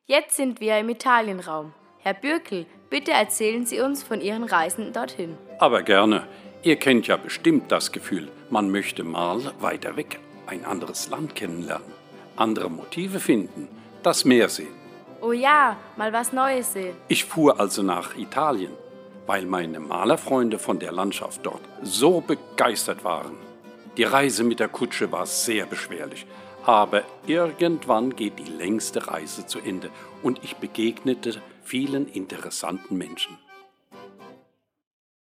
Jetzt sind wir im Italienraum. Herr Bürkel, bitte erzählen Sie uns von Ihren Reisen dorthin. Aber gerne. Ihr kennt ja bestimmt das Gefühl, man möchte mal weiter weg, ein anderes Land kennenlernen, andere Motive finden, das Meer sehen. Oh ja, mal was Neues sehen. Ich fuhr also nach Italien, weil meine Malerfreunde von der Landschaft dort so begeistert waren. Die Reise mit der Kutsche war sehr beschwerlich, aber irgendwann geht die längste Reise zu Ende und ich begegnete vielen interessanten Menschen.